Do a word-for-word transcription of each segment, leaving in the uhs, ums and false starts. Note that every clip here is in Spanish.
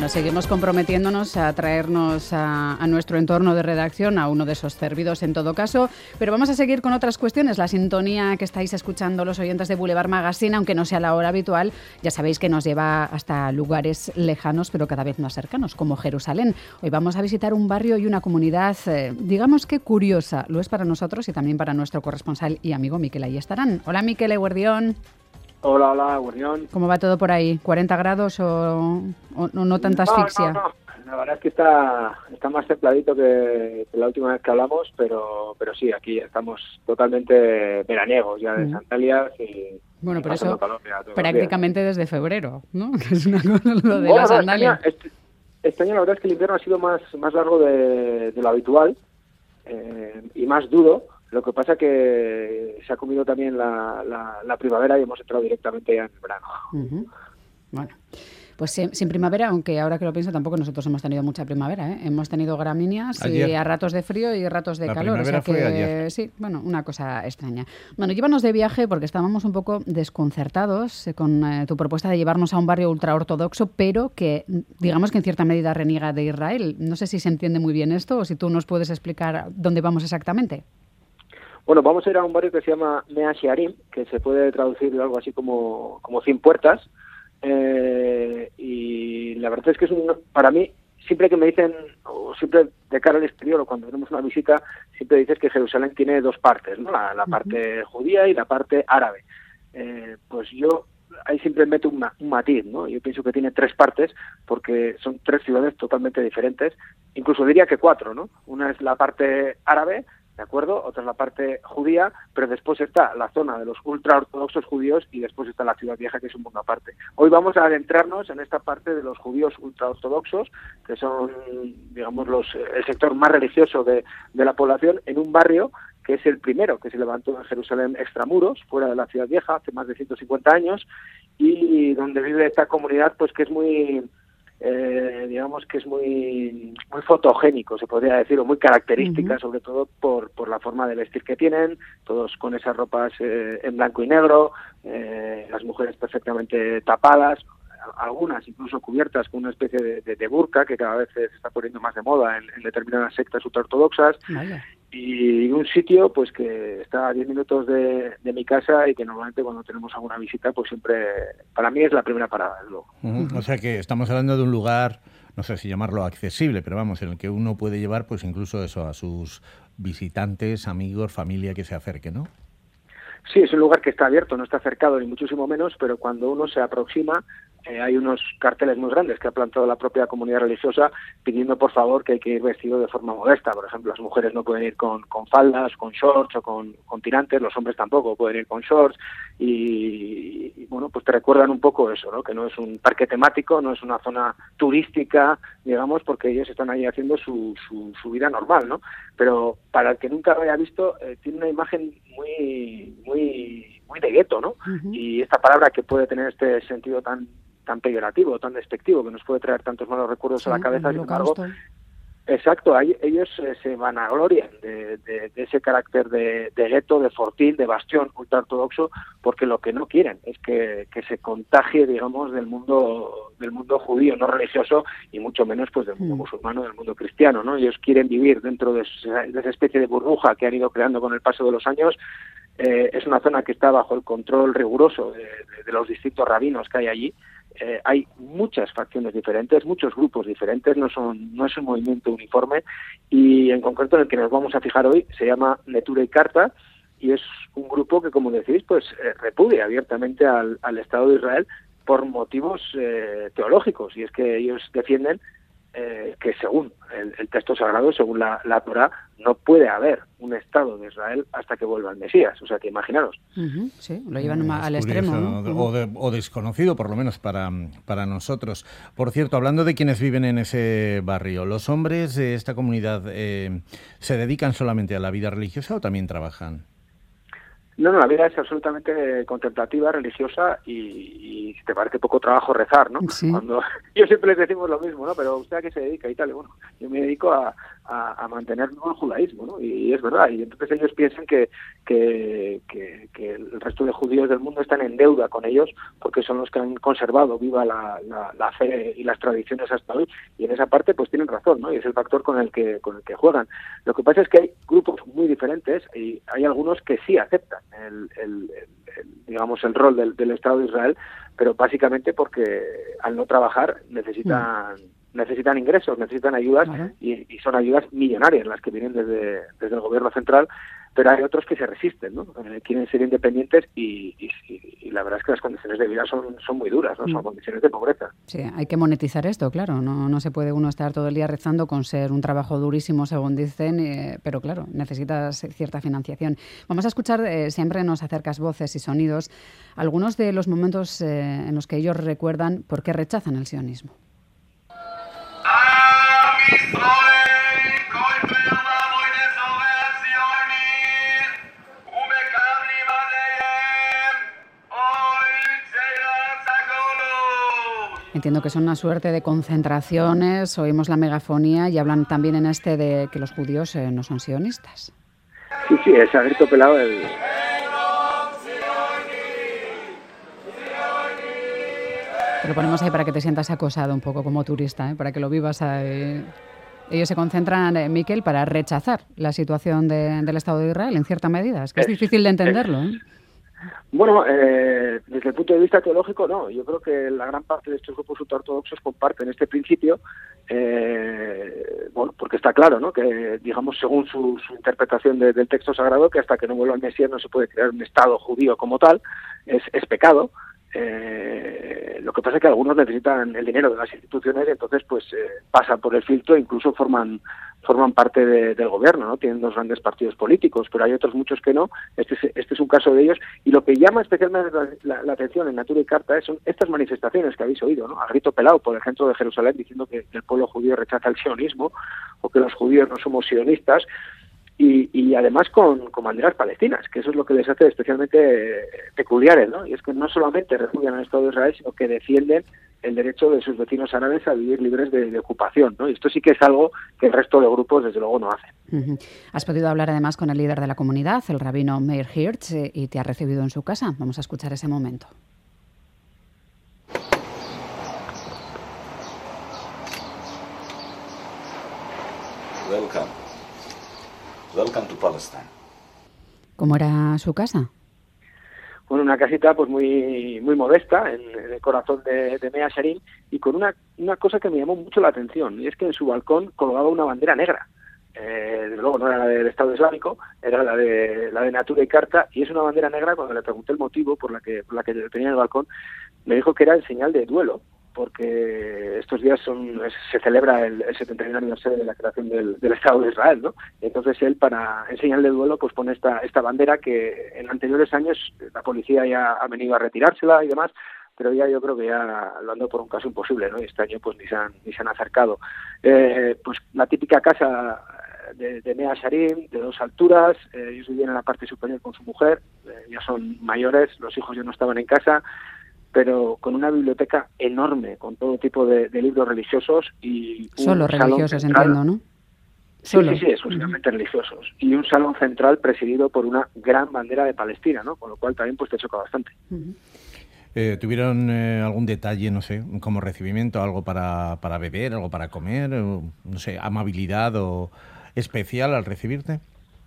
Bueno, seguimos comprometiéndonos a traernos a, a nuestro entorno de redacción, a uno de esos cérvidos en todo caso, pero vamos a seguir con otras cuestiones. La sintonía que estáis escuchando los oyentes de Boulevard Magazine, aunque no sea la hora habitual, ya sabéis que nos lleva hasta lugares lejanos, pero cada vez más cercanos, como Jerusalén. Hoy vamos a visitar un barrio y una comunidad, eh, digamos que curiosa, lo es para nosotros y también para nuestro corresponsal y amigo Miquel Ayestarán. Hola Miquel Eguerdión. Hola, hola, Guardión. ¿Cómo va todo por ahí? ¿cuarenta grados o, o no, no tanta asfixia? No, no, no. La verdad es que está, está más templadito que, que la última vez que hablamos, pero, pero sí, aquí estamos totalmente veraniegos ya de mm. sandalias y... Bueno, por eso prácticamente desde febrero, ¿no? Que es una cosa lo de bueno, la sandalia. Este, este año la verdad es que el invierno ha sido más, más largo de, de lo habitual eh, y más duro. Lo que pasa que se ha comido también la, la, la primavera y hemos entrado directamente ya en el verano. Uh-huh. Bueno, pues sin, sin primavera, aunque ahora que lo pienso tampoco nosotros hemos tenido mucha primavera, ¿eh? Hemos tenido gramíneas ayer. Y a ratos de frío y ratos de la calor. La o primavera sea que, fue ayer. Sí, bueno, una cosa extraña. Bueno, llévanos de viaje porque estábamos un poco desconcertados con eh, tu propuesta de llevarnos a un barrio ultraortodoxo, pero que digamos que en cierta medida reniega de Israel. No sé si se entiende muy bien esto o si tú nos puedes explicar dónde vamos exactamente. Bueno, vamos a ir a un barrio que se llama Mea Shearim, que se puede traducir algo así como, como cien puertas. Eh, y la verdad es que es un, para mí, siempre que me dicen, o siempre de cara al exterior o cuando tenemos una visita, siempre dices que Jerusalén tiene dos partes, ¿no? La, la uh-huh. parte judía y la parte árabe. Eh, pues yo ahí siempre meto un, un matiz, ¿no? Yo pienso que tiene tres partes porque son tres ciudades totalmente diferentes, incluso diría que cuatro, ¿no? Una es la parte árabe, ¿de acuerdo? Otra es la parte judía, pero después está la zona de los ultraortodoxos judíos y después está la ciudad vieja, que es un mundo aparte. Hoy vamos a adentrarnos en esta parte de los judíos ultraortodoxos, que son, digamos, los el sector más religioso de, de la población, en un barrio que es el primero que se levantó en Jerusalén extramuros, fuera de la ciudad vieja, hace más de ciento cincuenta años, y donde vive esta comunidad, pues que es muy... Eh, digamos que es muy muy fotogénico, se podría decir, o muy característica, uh-huh. sobre todo por por la forma de vestir que tienen, todos con esas ropas eh, en blanco y negro, eh, las mujeres perfectamente tapadas, algunas incluso cubiertas con una especie de, de, de burka, que cada vez se está poniendo más de moda en, en determinadas sectas ultraortodoxas. Vaya. Y un sitio pues que está a diez minutos de, de mi casa y que normalmente cuando tenemos alguna visita pues siempre, para mí es la primera parada, luego. Uh-huh. O sea que estamos hablando de un lugar, no sé si llamarlo accesible, pero vamos, en el que uno puede llevar pues incluso eso a sus visitantes, amigos, familia que se acerque, ¿no? Sí, es un lugar que está abierto, no está cercado ni muchísimo menos, pero cuando uno se aproxima eh, hay unos carteles muy grandes que ha plantado la propia comunidad religiosa pidiendo por favor que hay que ir vestido de forma modesta. Por ejemplo, las mujeres no pueden ir con, con faldas, con shorts o con, con tirantes, los hombres tampoco pueden ir con shorts y, y bueno, pues te recuerdan un poco eso, ¿no? Que no es un parque temático, no es una zona turística, digamos, porque ellos están ahí haciendo su, su, su vida normal, ¿no? Pero para el que nunca lo haya visto, eh, tiene una imagen muy, muy, muy de gueto, ¿no? Uh-huh. Y esta palabra que puede tener este sentido tan tan peyorativo, tan despectivo, que nos puede traer tantos malos recuerdos sí, a la cabeza, sin embargo, exacto, hay, ellos eh, se vanaglorian de, de, de ese carácter de, de gueto, de fortín, de bastión ultraortodoxo, porque lo que no quieren es que, que se contagie, digamos, del mundo del mundo judío, no religioso, y mucho menos pues del mundo mm. musulmano, del mundo cristiano, ¿no? Ellos quieren vivir dentro de esa, de esa especie de burbuja que han ido creando con el paso de los años. Eh, es una zona que está bajo el control riguroso de, de, de los distintos rabinos que hay allí. Eh, hay muchas facciones diferentes, muchos grupos diferentes, no son no es un movimiento uniforme, y en concreto en el que nos vamos a fijar hoy se llama Neturei Karta y es un grupo que, como decís, pues eh, repudia abiertamente al, al Estado de Israel por motivos eh, teológicos, y es que ellos defienden eh, que según el, el texto sagrado, según la, la Torá, no puede haber un Estado de Israel hasta que vuelva el Mesías. O sea, que imaginaros. Uh-huh, sí, lo llevan mm, al curioso, extremo, ¿no? O, de, o desconocido, por lo menos para, para nosotros. Por cierto, hablando de quienes viven en ese barrio, ¿los hombres de esta comunidad eh, se dedican solamente a la vida religiosa o también trabajan? No, no, la vida es absolutamente contemplativa, religiosa y, y si te parece poco trabajo rezar, ¿no? Sí. Cuando yo siempre les decimos lo mismo, ¿no? Pero ¿usted a qué se dedica y tal? Y bueno, yo me dedico a, a, a mantener el judaísmo, ¿no? Y es verdad, y entonces ellos piensan que, que, que, que el resto de judíos del mundo están en deuda con ellos porque son los que han conservado viva la, la, la fe y las tradiciones hasta hoy, y en esa parte pues tienen razón, ¿no? Y es el factor con el que con el que juegan. Lo que pasa es que hay grupos muy diferentes y hay algunos que sí aceptan El, el, el, el, digamos el rol del, del Estado de Israel, pero básicamente porque al no trabajar necesitan mm. necesitan ingresos, necesitan ayudas, claro. y, y son ayudas millonarias las que vienen desde, desde el gobierno central, pero hay otros que se resisten, ¿no? Eh, quieren ser independientes y, y, y la verdad es que las condiciones de vida son, son muy duras, ¿no? Son mm. condiciones de pobreza. Sí, hay que monetizar esto, claro, no, no se puede uno estar todo el día rezando con ser un trabajo durísimo, según dicen, eh, pero claro, necesitas cierta financiación. Vamos a escuchar, eh, siempre nos acercas voces y sonidos, algunos de los momentos eh, en los que ellos recuerdan por qué rechazan el sionismo. Entiendo que son una suerte de concentraciones, oímos la megafonía y hablan también en este de que los judíos eh, no son sionistas. Sí, sí, es a grito pelado el... Te lo ponemos ahí para que te sientas acosado un poco como turista, ¿eh? Para que lo vivas ahí. Ellos se concentran, eh, Miquel, para rechazar la situación de, del Estado de Israel en cierta medida. Es que es, es difícil de entenderlo, ¿eh? Bueno, eh, desde el punto de vista teológico, no. Yo creo que la gran parte de estos grupos ultraortodoxos comparten este principio, eh, bueno, porque está claro, ¿no? Que, digamos, según su, su interpretación de, del texto sagrado, que hasta que no vuelva el Mesías no se puede crear un Estado judío como tal, es, es pecado. Eh, lo que pasa es que algunos necesitan el dinero de las instituciones y entonces pues eh, pasan por el filtro e incluso forman forman parte de, del gobierno, ¿no? Tienen dos grandes partidos políticos, pero hay otros muchos que no. Este es, este es un caso de ellos, y lo que llama especialmente la, la, la atención en Natura y Carta son estas manifestaciones que habéis oído, ¿no? Al grito pelado por el centro de Jerusalén diciendo que, que el pueblo judío rechaza el sionismo o que los judíos no somos sionistas. Y, y además con, con banderas palestinas, que eso es lo que les hace especialmente peculiares, ¿no? Y es que no solamente repudian al Estado de Israel, sino que defienden el derecho de sus vecinos árabes a vivir libres de, de ocupación, ¿no? Y esto sí que es algo que el resto de grupos, desde luego, no hacen. Uh-huh. Has podido hablar además con el líder de la comunidad, el rabino Meir Hirsch, y te ha recibido en su casa. Vamos a escuchar ese momento. Welcome. Welcome to Palestine. ¿Cómo era su casa? Bueno, una casita pues muy muy modesta en, en el corazón de, de Mea Shearim, y con una, una cosa que me llamó mucho la atención, y es que en su balcón colgaba una bandera negra. Eh, desde luego no era la del Estado Islámico, era la de la de Natura y Carta, y es una bandera negra. Cuando le pregunté el motivo por la que por la que tenía en el balcón, me dijo que era el señal de duelo, porque estos días son se celebra el, el setenta y uno aniversario de la creación del, del Estado de Israel, ¿no? Entonces él, para en señal de duelo, pues pone esta esta bandera que en anteriores años la policía ya ha venido a retirársela y demás, pero ya yo creo que ya lo ando por un caso imposible, ¿no? Y este año pues ni se han, ni se han acercado. Eh, pues la típica casa de, de Mea Shearim, de dos alturas, eh, ellos vivían en la parte superior con su mujer, eh, ya son mayores, los hijos ya no estaban en casa, pero con una biblioteca enorme, con todo tipo de, de libros religiosos y un Solo religiosos, central, entiendo, ¿no? Solo. Sí, sí, sí, exclusivamente uh-huh. religiosos. Y un salón central presidido por una gran bandera de Palestina, ¿no? Con lo cual también pues te choca bastante. Uh-huh. Eh, ¿Tuvieron eh, algún detalle, no sé, como recibimiento, algo para, para beber, algo para comer, o, no sé, amabilidad o especial al recibirte?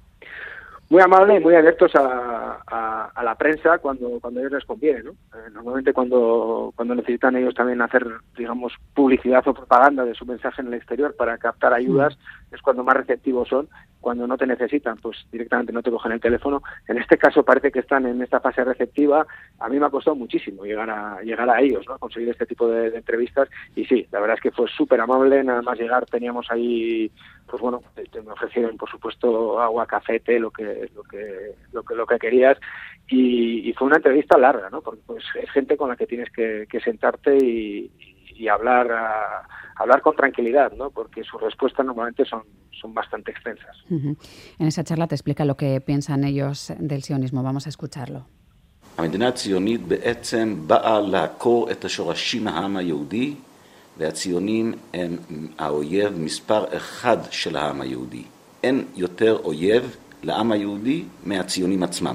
Muy amable y muy abiertos a, a, a la prensa cuando cuando a ellos les conviene, ¿no? Eh, normalmente cuando cuando necesitan ellos también hacer, digamos, publicidad o propaganda de su mensaje en el exterior para captar ayudas, mm. es cuando más receptivos son. Cuando no te necesitan, pues directamente no te cogen el teléfono. En este caso parece que están en esta fase receptiva. A mí me ha costado muchísimo llegar a llegar a ellos, ¿no? Conseguir este tipo de, de entrevistas. Y sí, la verdad es que fue súper amable. Nada más llegar teníamos ahí, pues bueno, me ofrecieron por supuesto agua, café, té, lo que lo que lo que lo que querías. Y, y fue una entrevista larga, ¿no? Porque pues es gente con la que tienes que, que sentarte y, y hablar a, hablar con tranquilidad, ¿no? Porque sus respuestas normalmente son, son bastante extensas. Uh-huh. En esa charla te explica lo que piensan ellos del sionismo. Vamos a escucharlo. המדינה הציונית בעצם באה לעקור את השורשים העם היהודי, והציונים הם האויב מספר אחד של העם היהודי. אין יותר אויב לעם היהודי מהציונים עצמם.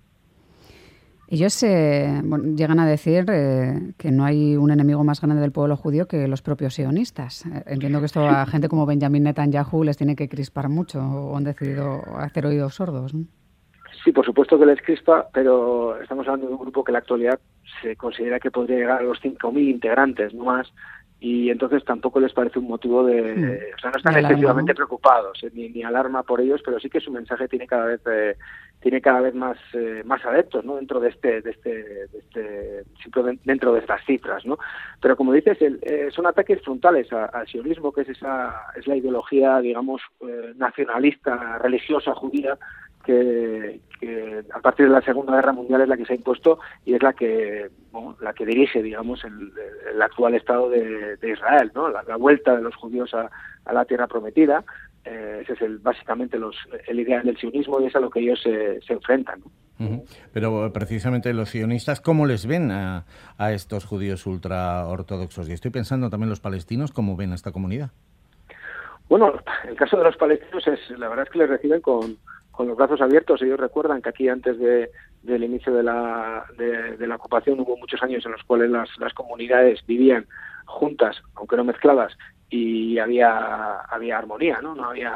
Ellos eh, bueno, llegan a decir eh, que no hay un enemigo más grande del pueblo judío que los propios sionistas. Eh, entiendo que esto a gente como Benjamin Netanyahu les tiene que crispar mucho o han decidido hacer oídos sordos, ¿no? Sí, por supuesto que les crispa, pero estamos hablando de un grupo que en la actualidad se considera que podría llegar a los cinco mil integrantes, no más, y entonces tampoco les parece un motivo de... Mm. O sea, no están alarma, excesivamente ¿no? preocupados, eh, ni, ni alarma por ellos, pero sí que su mensaje tiene cada vez eh, tiene cada vez más eh, más adeptos, ¿no? Dentro de este de este de este simplemente dentro de estas cifras, ¿no? Pero como dices, el, eh, son ataques frontales a, al sionismo, que es esa es la ideología, digamos, eh, nacionalista, religiosa judía, Que, que a partir de la Segunda Guerra Mundial es la que se ha impuesto y es la que bueno, la que dirige, digamos, el, el actual Estado de, de Israel, ¿no? La, la vuelta de los judíos a, a la tierra prometida, eh, ese es el, básicamente los, el ideal del sionismo y es a lo que ellos se, se enfrentan, ¿no? Uh-huh. Pero precisamente los sionistas, ¿cómo les ven a, a estos judíos ultraortodoxos? Y estoy pensando también los palestinos, ¿cómo ven a esta comunidad? Bueno, el caso de los palestinos es, la verdad es que les reciben con con los brazos abiertos. Ellos recuerdan que aquí antes de, del inicio de la, de, de la ocupación hubo muchos años en los cuales las, las comunidades vivían juntas, aunque no mezcladas, y había había armonía, ¿no? No había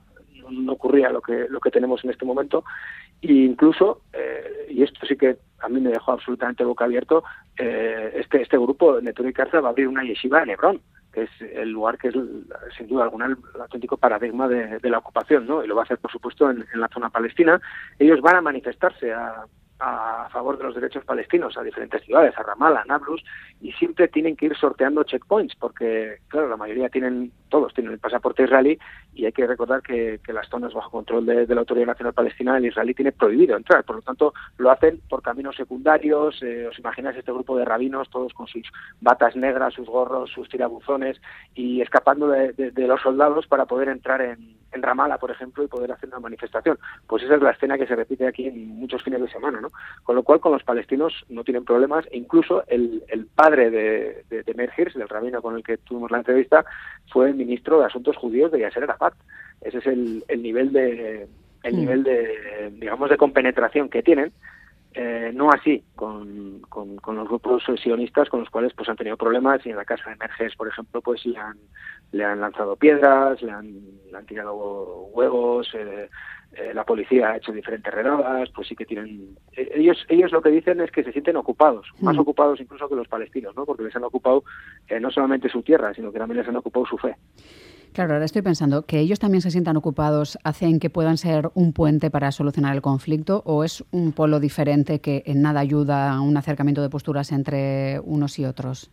no ocurría lo que lo que tenemos en este momento. E incluso, eh, y esto sí que a mí me dejó absolutamente boca abierto, eh, este este grupo, Neturei Karta, va a abrir una yeshiva en Hebrón, que es el lugar que es, sin duda alguna, el, el auténtico paradigma de, de la ocupación, ¿no? Y lo va a hacer, por supuesto, en, en la zona palestina. Ellos van a manifestarse a, a favor de los derechos palestinos a diferentes ciudades, a Ramallah, a Nablus, y siempre tienen que ir sorteando checkpoints, porque, claro, la mayoría tienen, todos tienen el pasaporte israelí, y hay que recordar que, que las zonas bajo control de, de la Autoridad Nacional Palestina, el israelí tiene prohibido entrar, por lo tanto, lo hacen por caminos secundarios. Eh, os imagináis este grupo de rabinos, todos con sus batas negras, sus gorros, sus tirabuzones, y escapando de, de, de los soldados para poder entrar en, en Ramallah, por ejemplo, y poder hacer una manifestación. Pues esa es la escena que se repite aquí en muchos fines de semana, ¿no? Con lo cual, con los palestinos no tienen problemas. E incluso el, el padre de, de, de Meir Hirsch, del rabino con el que tuvimos la entrevista, fue el ministro de Asuntos Judíos de Yasser Arafat. Ese es el, el nivel de el nivel de digamos de compenetración que tienen. Eh, no así con, con, con los grupos sionistas, con los cuales pues han tenido problemas, y en la casa de Meir Hirsch, por ejemplo, pues le han le han lanzado piedras, le han, le han tirado huevos, eh, eh, la policía ha hecho diferentes redadas. Pues sí que tienen eh, ellos ellos lo que dicen es que se sienten ocupados, mm. más ocupados incluso que los palestinos, ¿no? Porque les han ocupado eh, no solamente su tierra, sino que también les han ocupado su fe. Claro, ahora estoy pensando, ¿que ellos también se sientan ocupados hacen que puedan ser un puente para solucionar el conflicto, o es un polo diferente que en nada ayuda a un acercamiento de posturas entre unos y otros?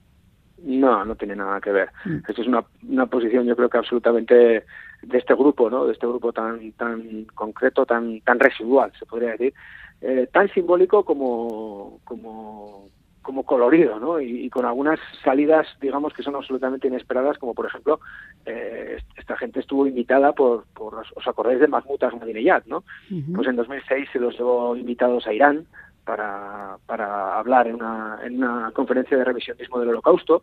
No, no tiene nada que ver. Mm. Esto es una, una posición, yo creo que absolutamente de este grupo, ¿no? De este grupo tan tan concreto, tan tan residual, se podría decir, eh, tan simbólico como como como colorido, ¿no? Y, y con algunas salidas, digamos, que son absolutamente inesperadas, como por ejemplo, eh, esta gente estuvo invitada por, por, os acordáis de Mahmoud Ahmadinejad, ¿no? Uh-huh. Pues en dos mil seis se los llevó invitados a Irán para, para hablar en una, en una conferencia de revisionismo del Holocausto.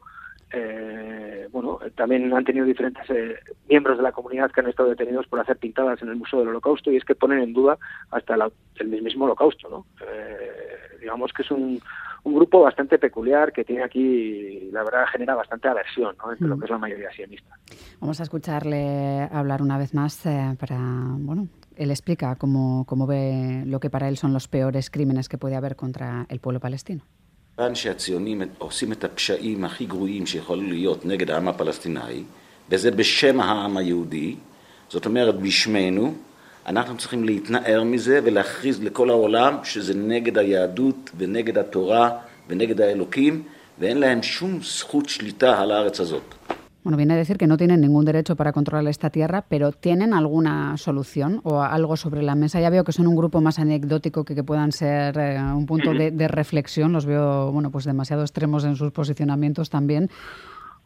Eh, bueno, también han tenido diferentes eh, miembros de la comunidad que han estado detenidos por hacer pintadas en el Museo del Holocausto, y es que ponen en duda hasta la, el mismo Holocausto, ¿no? Eh, digamos que es un, un grupo bastante peculiar que tiene aquí, la verdad, genera bastante aversión, ¿no? Entre mm. lo que es la mayoría sionista. Vamos a escucharle hablar una vez más eh, para, bueno, él explica cómo, cómo ve lo que para él son los peores crímenes que puede haber contra el pueblo palestino. כיוון שהציונים עושים את הפשעים הכי גרועים שיכולים להיות נגד העם הפלסטיני, וזה בשם העם היהודי, זאת אומרת בשמנו, אנחנו צריכים להתנער מזה ולהכריז לכל העולם שזה נגד היהדות ונגד התורה ונגד האלוקים, ואין להם שום זכות שליטה על הארץ הזאת. Bueno, viene a decir que no tienen ningún derecho para controlar esta tierra, pero ¿tienen alguna solución o algo sobre la mesa? Ya veo que son un grupo más anecdótico que, que puedan ser eh, un punto de, de reflexión. Los veo, bueno, pues demasiado extremos en sus posicionamientos también.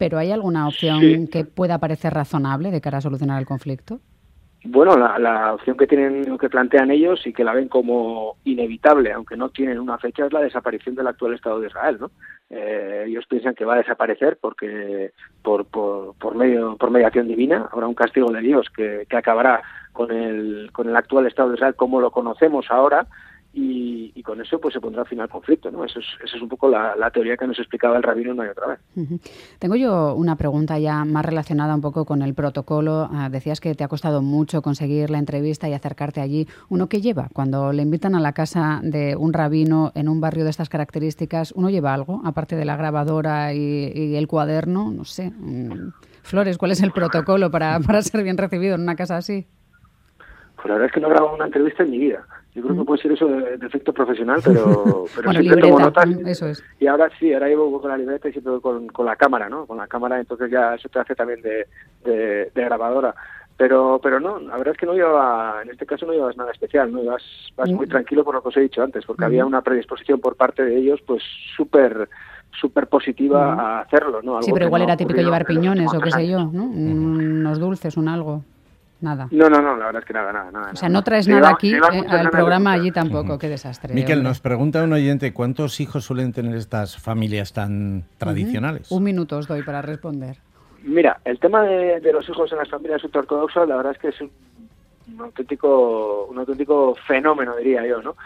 ¿Pero hay alguna opción sí. que pueda parecer razonable de cara a solucionar el conflicto? Bueno, la, la opción que tienen, que plantean ellos y que la ven como inevitable, aunque no tienen una fecha, es la desaparición del actual Estado de Israel, ¿no? Eh, ellos piensan que va a desaparecer porque por, por, por medio por mediación divina habrá un castigo de Dios que, que acabará con el con el actual Estado de Israel como lo conocemos ahora. Y, y con eso pues se pondrá fin al conflicto, ¿no? Eso es, eso es un poco la, la teoría que nos explicaba el rabino una y otra vez. Uh-huh. Tengo yo una pregunta ya más relacionada un poco con el protocolo. Uh, decías que te ha costado mucho conseguir la entrevista y acercarte allí. ¿Uno qué lleva? Cuando le invitan a la casa de un rabino en un barrio de estas características, ¿uno lleva algo? Aparte de la grabadora y, y el cuaderno, no sé. Um, Flores, ¿cuál es el protocolo para, para ser bien recibido en una casa así? Pues la verdad es que no he grabado una entrevista en mi vida. Yo creo que puede ser eso de, de efecto profesional, pero, pero bueno, siempre libreta, tomo notas. Eso es. Y ahora sí, ahora llevo con la libreta y siempre con, con la cámara, ¿no? Con la cámara, entonces ya eso te hace también de, de, de grabadora. Pero pero no, la verdad es que no llevaba, en este caso no llevas nada especial, ¿no? Vas, vas muy tranquilo por lo que os he dicho antes, porque uh-huh. había una predisposición por parte de ellos, pues súper súper positiva uh-huh. a hacerlo, ¿no? Algo sí, pero igual no era típico llevar piñones o qué sé yo, ¿no? Uh-huh. Unos dulces, un algo. Nada. No, no, no, la verdad es que nada, nada. nada o sea, no traes se nada va, aquí eh, al programa allí tampoco, uh-huh. qué desastre. Miquel, hombre. nos pregunta un oyente, ¿cuántos hijos suelen tener estas familias tan tradicionales? Uh-huh. Un minuto os doy para responder. Mira, el tema de, de los hijos en las familias ultraortodoxas, la verdad es que es un, un auténtico un auténtico fenómeno, diría yo, ¿no?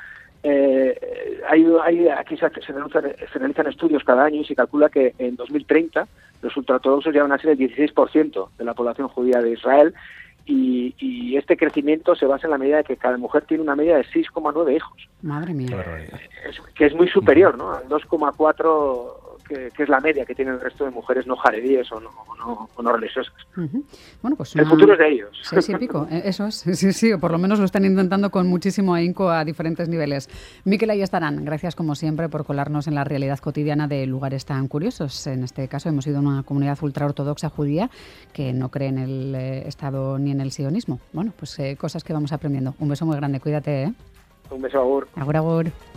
Eh, hay, hay, aquí se, se, realizan, se realizan estudios cada año y se calcula que en dos mil treinta los ultraortodoxos ya van a ser el dieciséis por ciento de la población judía de Israel. Y, y este crecimiento se basa en la medida de que cada mujer tiene una media de seis coma nueve hijos. Madre mía. Es, que es muy superior, ¿no? Al dos coma cuatro que, que es la media que tienen el resto de mujeres no jaredíes o no, o no, o no religiosas. Uh-huh. Bueno, pues una... El futuro es de ellos. Seis y pico, eso es. Sí, sí, o por lo menos lo están intentando con muchísimo ahínco a diferentes niveles. Miquel Ayestarán, gracias como siempre por colarnos en la realidad cotidiana de lugares tan curiosos. En este caso hemos sido una comunidad ultraortodoxa judía que no cree en el eh, Estado ni en el sionismo. Bueno, pues eh, cosas que vamos aprendiendo. Un beso muy grande, cuídate, ¿eh? Un beso, agur. Agur, agur.